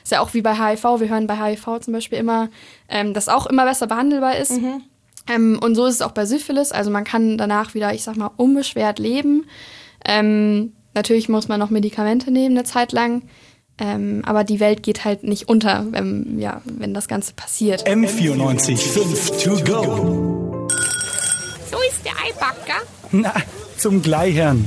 Ist ja auch wie bei HIV. Wir hören bei HIV zum Beispiel immer, dass auch immer besser behandelbar ist. Und so ist es auch bei Syphilis. Also man kann danach wieder, ich sag mal, unbeschwert leben. Natürlich muss man noch Medikamente nehmen eine Zeit lang. Aber die Welt geht halt nicht unter, wenn das Ganze passiert. M94.5 to go. So ist der Eibacker. Na, zum Gleichern.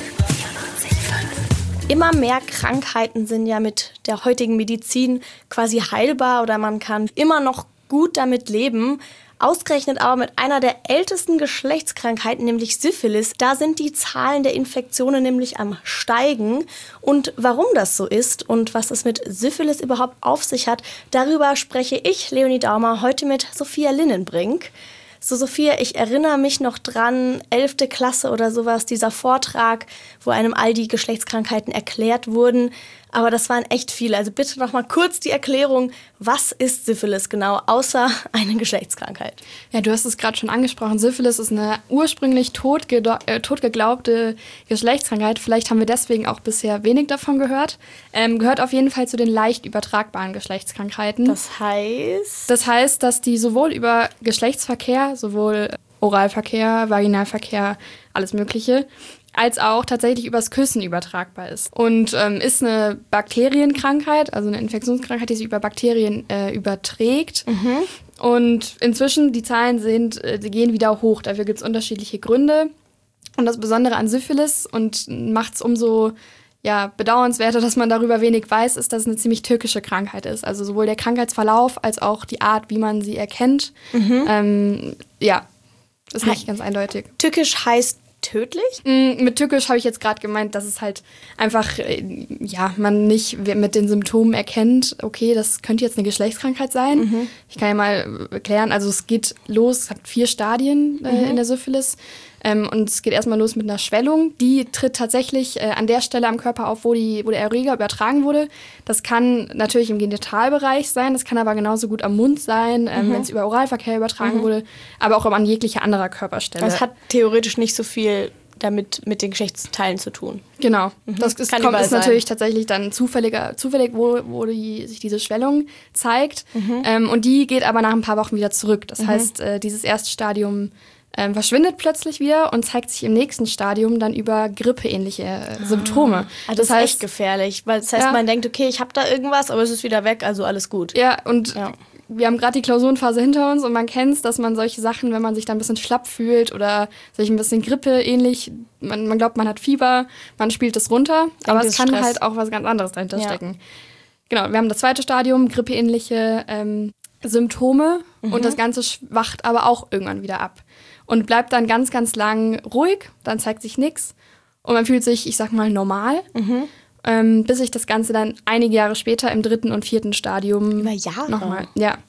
Immer mehr Krankheiten sind ja mit der heutigen Medizin quasi heilbar oder man kann immer noch gut damit leben. Ausgerechnet aber mit einer der ältesten Geschlechtskrankheiten, nämlich Syphilis. Da sind die Zahlen der Infektionen nämlich am Steigen. Und warum das so ist und was es mit Syphilis überhaupt auf sich hat, darüber spreche ich, Leonie Daumer, heute mit Sophia Linnenbrink. So, Sophia, ich erinnere mich noch dran, 11. Klasse oder sowas, dieser Vortrag, wo einem all die Geschlechtskrankheiten erklärt wurden. Aber das waren echt viele. Also bitte noch mal kurz die Erklärung, was ist Syphilis genau, außer eine Geschlechtskrankheit? Ja, du hast es gerade schon angesprochen. Syphilis ist eine ursprünglich tot geglaubte Geschlechtskrankheit. Vielleicht haben wir deswegen auch bisher wenig davon gehört. Gehört auf jeden Fall zu den leicht übertragbaren Geschlechtskrankheiten. Das heißt? Das heißt, dass die sowohl über Geschlechtsverkehr, sowohl Oralverkehr, Vaginalverkehr, alles Mögliche, als auch tatsächlich übers Küssen übertragbar ist. Und ist eine Bakterienkrankheit, also eine Infektionskrankheit, die sich über Bakterien überträgt. Und inzwischen, die Zahlen die gehen wieder hoch. Dafür gibt es unterschiedliche Gründe. Und das Besondere an Syphilis und macht es umso bedauernswerter, dass man darüber wenig weiß, ist, dass es eine ziemlich tückische Krankheit ist. Also sowohl der Krankheitsverlauf als auch die Art, wie man sie erkennt. Ist nicht ganz eindeutig. Tückisch heißt tödlich? Mit tückisch habe ich jetzt gerade gemeint, dass es halt einfach, man nicht mit den Symptomen erkennt, okay, das könnte jetzt eine Geschlechtskrankheit sein. Ich kann ja mal erklären, also es geht los, es hat 4 Stadien in der Syphilis. Und es geht erstmal los mit einer Schwellung. Die tritt tatsächlich an der Stelle am Körper auf, wo der Erreger übertragen wurde. Das kann natürlich im Genitalbereich sein, das kann aber genauso gut am Mund sein, wenn es über Oralverkehr übertragen wurde, aber auch an jeglicher anderer Körperstelle. Das hat theoretisch nicht so viel damit mit den Geschlechtsteilen zu tun. Genau. Das ist natürlich tatsächlich dann zufällig, wo sich diese Schwellung zeigt. Und die geht aber nach ein paar Wochen wieder zurück. Das heißt, dieses erste Stadium verschwindet plötzlich wieder und zeigt sich im nächsten Stadium dann über grippeähnliche Symptome. Also das heißt, echt gefährlich, weil das heißt, man denkt, okay, ich habe da irgendwas, aber es ist wieder weg, also alles gut. Ja, und wir haben gerade die Klausurenphase hinter uns und man kennt es, dass man solche Sachen, wenn man sich da ein bisschen schlapp fühlt oder sich ein bisschen grippeähnlich, man glaubt, man hat Fieber, man spielt es runter, aber es kann Stress. Halt auch was ganz anderes dahinter stecken. Genau, wir haben das zweite Stadium, grippeähnliche Symptome und das Ganze wacht aber auch irgendwann wieder ab. Und bleibt dann ganz, ganz lang ruhig, dann zeigt sich nichts und man fühlt sich, ich sag mal, normal, bis sich das Ganze dann einige Jahre später im 3. und 4. Stadium über Jahre nochmal,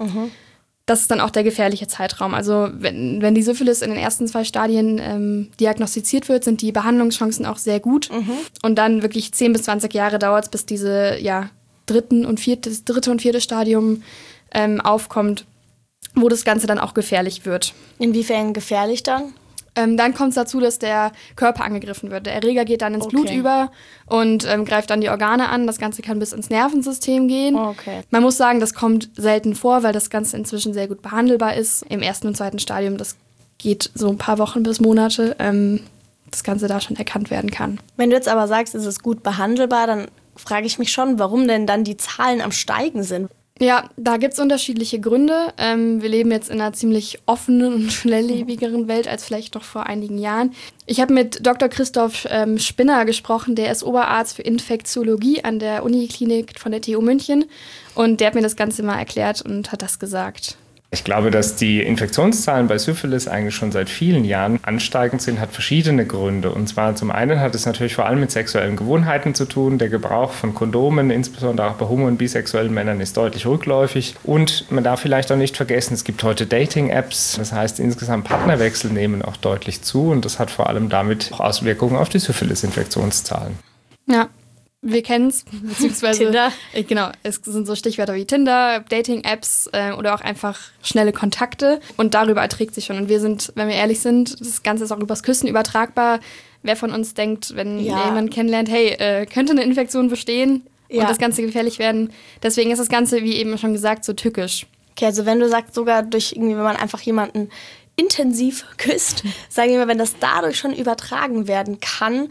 das ist dann auch der gefährliche Zeitraum. Also wenn die Syphilis in den ersten 2 Stadien diagnostiziert wird, sind die Behandlungschancen auch sehr gut und dann wirklich 10 bis 20 Jahre dauert es, bis diese dritte und vierte Stadium aufkommt, wo das Ganze dann auch gefährlich wird. Inwiefern gefährlich dann? Dann kommt es dazu, dass der Körper angegriffen wird. Der Erreger geht dann ins Blut über und greift dann die Organe an. Das Ganze kann bis ins Nervensystem gehen. Man muss sagen, das kommt selten vor, weil das Ganze inzwischen sehr gut behandelbar ist. Im 1. und 2. Stadium, das geht so ein paar Wochen bis Monate, das Ganze da schon erkannt werden kann. Wenn du jetzt aber sagst, es ist gut behandelbar, dann frage ich mich schon, warum denn dann die Zahlen am Steigen sind. Ja, da gibt's unterschiedliche Gründe. Wir leben jetzt in einer ziemlich offenen und schnelllebigeren Welt als vielleicht noch vor einigen Jahren. Ich habe mit Dr. Christoph Spinner gesprochen, der ist Oberarzt für Infektiologie an der Uniklinik von der TU München und der hat mir das Ganze mal erklärt und hat das gesagt. Ich glaube, dass die Infektionszahlen bei Syphilis eigentlich schon seit vielen Jahren ansteigend sind, hat verschiedene Gründe. Und zwar zum einen hat es natürlich vor allem mit sexuellen Gewohnheiten zu tun. Der Gebrauch von Kondomen, insbesondere auch bei homo- und bisexuellen Männern, ist deutlich rückläufig. Und man darf vielleicht auch nicht vergessen, es gibt heute Dating-Apps. Das heißt, insgesamt Partnerwechsel nehmen auch deutlich zu. Und das hat vor allem damit auch Auswirkungen auf die Syphilis-Infektionszahlen. Ja. Wir kennen es, beziehungsweise Tinder. Genau, es sind so Stichwörter wie Tinder, Dating-Apps oder auch einfach schnelle Kontakte und darüber erträgt sich schon. Und wir sind, wenn wir ehrlich sind, das Ganze ist auch übers Küssen übertragbar. Wer von uns denkt, wenn er jemanden kennenlernt, hey, könnte eine Infektion bestehen, und das Ganze gefährlich werden. Deswegen ist das Ganze, wie eben schon gesagt, so tückisch. Okay, also wenn du sagst, sogar durch irgendwie, wenn man einfach jemanden intensiv küsst, sagen wir mal, wenn das dadurch schon übertragen werden kann,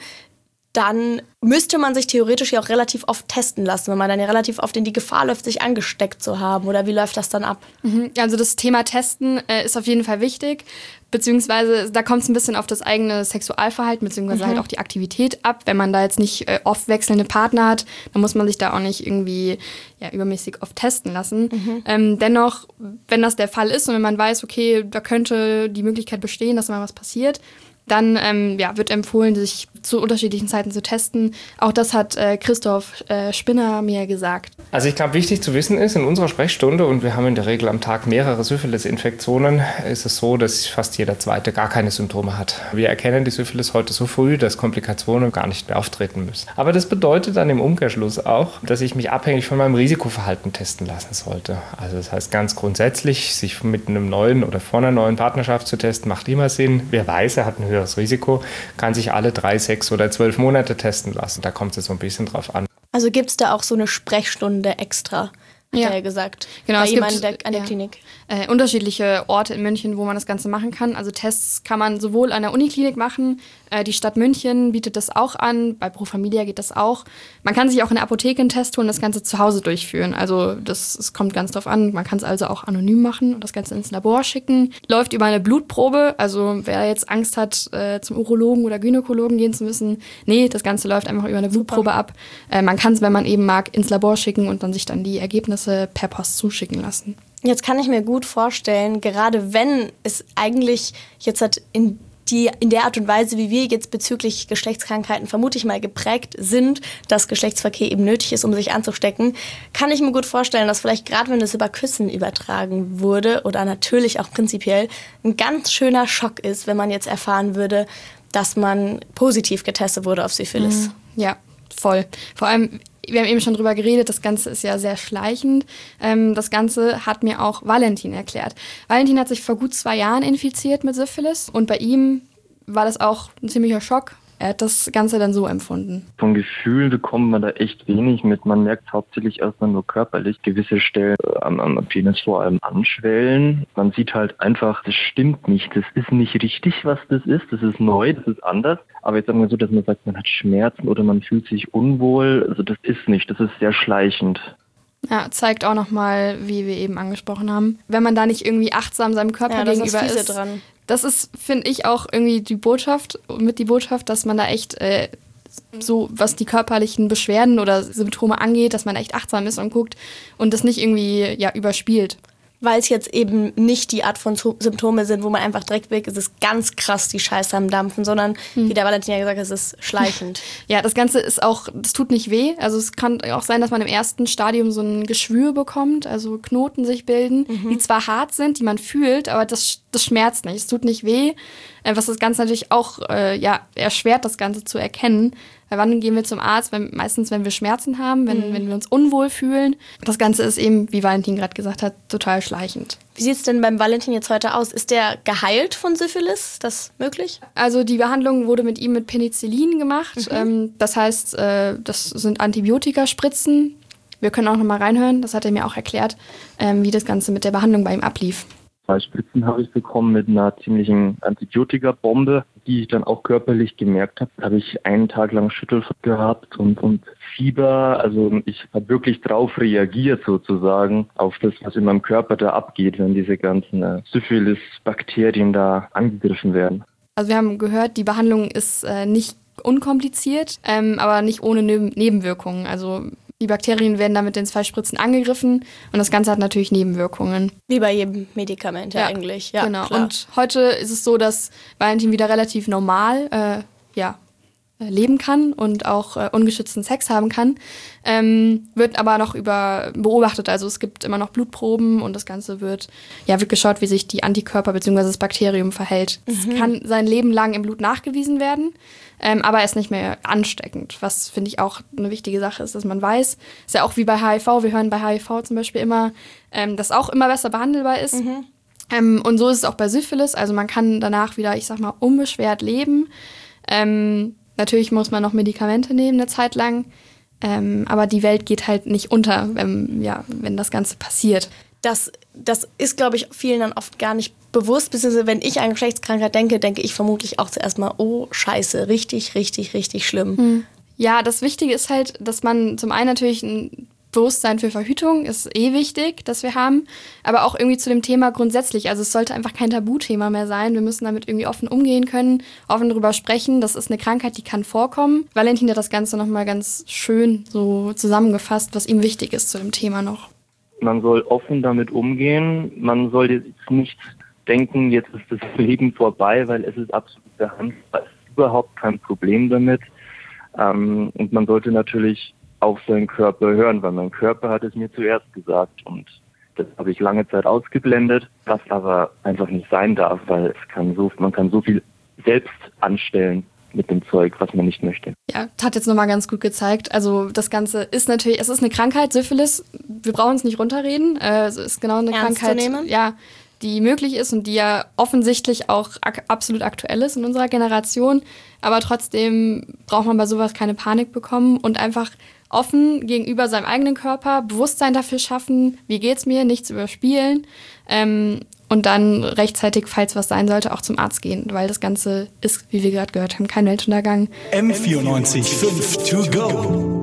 dann müsste man sich theoretisch ja auch relativ oft testen lassen, wenn man dann ja relativ oft in die Gefahr läuft, sich angesteckt zu haben. Oder wie läuft das dann ab? Also das Thema Testen ist auf jeden Fall wichtig, beziehungsweise da kommt es ein bisschen auf das eigene Sexualverhalten, beziehungsweise halt auch die Aktivität ab. Wenn man da jetzt nicht oft wechselnde Partner hat, dann muss man sich da auch nicht irgendwie übermäßig oft testen lassen. Dennoch, wenn das der Fall ist und wenn man weiß, okay, da könnte die Möglichkeit bestehen, dass mal was passiert, dann wird empfohlen, sich zu unterschiedlichen Zeiten zu testen. Auch das hat Christoph Spinner mir gesagt. Also ich glaube, wichtig zu wissen ist, in unserer Sprechstunde, und wir haben in der Regel am Tag mehrere Syphilis-Infektionen, ist es so, dass fast jeder Zweite gar keine Symptome hat. Wir erkennen die Syphilis heute so früh, dass Komplikationen gar nicht mehr auftreten müssen. Aber das bedeutet dann im Umkehrschluss auch, dass ich mich abhängig von meinem Risikoverhalten testen lassen sollte. Also das heißt ganz grundsätzlich, sich mit einem neuen oder vor einer neuen Partnerschaft zu testen, macht immer Sinn. Wer weiß, er hat ein höheres Risiko, kann sich alle 3, 6 oder 12 Monate testen lassen. Da kommt es so ein bisschen drauf an. Also gibt es da auch so eine Sprechstunde extra, hat er gesagt, genau, bei jemandem an der Klinik? Unterschiedliche Orte in München, wo man das Ganze machen kann. Also Tests kann man sowohl an der Uniklinik machen, die Stadt München bietet das auch an, bei Pro Familia geht das auch. Man kann sich auch in der Apotheke einen Test holen und das Ganze zu Hause durchführen. Also es kommt ganz drauf an. Man kann es also auch anonym machen und das Ganze ins Labor schicken. Läuft über eine Blutprobe, also wer jetzt Angst hat, zum Urologen oder Gynäkologen gehen zu müssen, nee, das Ganze läuft einfach über eine Blutprobe ab. Man kann es, wenn man eben mag, ins Labor schicken und dann sich dann die Ergebnisse per Post zuschicken lassen. Jetzt kann ich mir gut vorstellen, gerade wenn es eigentlich jetzt halt in der Art und Weise, wie wir jetzt bezüglich Geschlechtskrankheiten vermute ich mal geprägt sind, dass Geschlechtsverkehr eben nötig ist, um sich anzustecken, kann ich mir gut vorstellen, dass vielleicht gerade wenn es über Küssen übertragen wurde oder natürlich auch prinzipiell ein ganz schöner Schock ist, wenn man jetzt erfahren würde, dass man positiv getestet wurde auf Syphilis. Ja, voll. Vor allem, wir haben eben schon drüber geredet, das Ganze ist ja sehr schleichend. Das Ganze hat mir auch Valentin erklärt. Valentin hat sich vor gut 2 Jahren infiziert mit Syphilis und bei ihm war das auch ein ziemlicher Schock. Er hat das Ganze dann so empfunden. Von Gefühlen bekommt man da echt wenig mit. Man merkt hauptsächlich erstmal nur körperlich gewisse Stellen am Penis vor allem anschwellen. Man sieht halt einfach, das stimmt nicht. Das ist nicht richtig, was das ist. Das ist neu, das ist anders. Aber jetzt sagen wir so, dass man sagt, man hat Schmerzen oder man fühlt sich unwohl. Also das ist nicht. Das ist sehr schleichend. Ja, zeigt auch nochmal, wie wir eben angesprochen haben, wenn man da nicht irgendwie achtsam seinem Körper gegenüber ist. Dran. Das ist, finde ich, auch irgendwie die Botschaft, dass man da echt so, was die körperlichen Beschwerden oder Symptome angeht, dass man echt achtsam ist und guckt und das nicht irgendwie überspielt. Weil es jetzt eben nicht die Art von Symptome sind, wo man einfach direkt weg ist, es ist ganz krass die Scheiße am Dampfen, sondern, wie der Valentin ja gesagt hat, es ist schleichend. Ja, das Ganze ist auch, das tut nicht weh. Also es kann auch sein, dass man im ersten Stadium so ein Geschwür bekommt, also Knoten sich bilden, die zwar hart sind, die man fühlt, aber das schmerzt nicht, es tut nicht weh. Was das Ganze natürlich auch erschwert, das Ganze zu erkennen. Weil wann gehen wir zum Arzt? Meistens, wenn wir Schmerzen haben, wenn wir uns unwohl fühlen. Das Ganze ist eben, wie Valentin gerade gesagt hat, total schleichend. Wie sieht es denn beim Valentin jetzt heute aus? Ist der geheilt von Syphilis? Ist das möglich? Also die Behandlung wurde mit ihm mit Penicillin gemacht. Das heißt, das sind Antibiotikaspritzen. Wir können auch noch mal reinhören. Das hat er mir auch erklärt, wie das Ganze mit der Behandlung bei ihm ablief. 2 Spritzen habe ich bekommen mit einer ziemlichen Antibiotika-Bombe, die ich dann auch körperlich gemerkt habe. Da habe ich einen Tag lang Schüttelfrost gehabt und Fieber. Also ich habe wirklich drauf reagiert sozusagen auf das, was in meinem Körper da abgeht, wenn diese ganzen Syphilis-Bakterien da angegriffen werden. Also wir haben gehört, die Behandlung ist nicht unkompliziert, aber nicht ohne Nebenwirkungen. Also die Bakterien werden dann mit den 2 Spritzen angegriffen und das Ganze hat natürlich Nebenwirkungen. Wie bei jedem Medikament eigentlich. Ja, genau. Klar. Und heute ist es so, dass Valentin wieder relativ normal leben kann und auch ungeschützten Sex haben kann. Wird aber noch beobachtet. Also es gibt immer noch Blutproben und das Ganze wird geschaut, wie sich die Antikörper bzw. das Bakterium verhält. Es kann sein Leben lang im Blut nachgewiesen werden, aber er ist nicht mehr ansteckend. Was, finde ich, auch eine wichtige Sache ist, dass man weiß. Ist ja auch wie bei HIV. Wir hören bei HIV zum Beispiel immer, dass auch immer besser behandelbar ist. Und so ist es auch bei Syphilis. Also man kann danach wieder, ich sag mal, unbeschwert leben. Natürlich muss man noch Medikamente nehmen eine Zeit lang. Aber die Welt geht halt nicht unter, wenn das Ganze passiert. Das ist, glaube ich, vielen dann oft gar nicht bewusst, beziehungsweise wenn ich an Geschlechtskrankheit denke ich vermutlich auch zuerst mal, oh Scheiße, richtig, richtig, richtig schlimm. Ja, das Wichtige ist halt, dass man zum einen natürlich ein Bewusstsein für Verhütung ist wichtig, dass wir haben, aber auch irgendwie zu dem Thema grundsätzlich. Also es sollte einfach kein Tabuthema mehr sein. Wir müssen damit irgendwie offen umgehen können, offen darüber sprechen. Das ist eine Krankheit, die kann vorkommen. Valentin hat das Ganze nochmal ganz schön so zusammengefasst, was ihm wichtig ist zu dem Thema noch. Man soll offen damit umgehen. Man soll jetzt nicht denken, jetzt ist das Leben vorbei, weil es ist absolut behandelbar. Es ist überhaupt kein Problem damit. Und man sollte natürlich auf seinen Körper hören, weil mein Körper hat es mir zuerst gesagt und das habe ich lange Zeit ausgeblendet, was aber einfach nicht sein darf, weil man kann so viel selbst anstellen mit dem Zeug, was man nicht möchte. Ja, hat jetzt nochmal ganz gut gezeigt. Also das Ganze ist natürlich, es ist eine Krankheit, Syphilis, wir brauchen es nicht runterreden, es ist genau eine Ernst Krankheit, zu nehmen? ja, die möglich ist und die ja offensichtlich auch absolut aktuell ist in unserer Generation, aber trotzdem braucht man bei sowas keine Panik bekommen und einfach offen gegenüber seinem eigenen Körper, Bewusstsein dafür schaffen, wie geht's mir, nichts überspielen und dann rechtzeitig, falls was sein sollte, auch zum Arzt gehen, weil das Ganze ist, wie wir gerade gehört haben, kein Weltuntergang. M94 5 to go.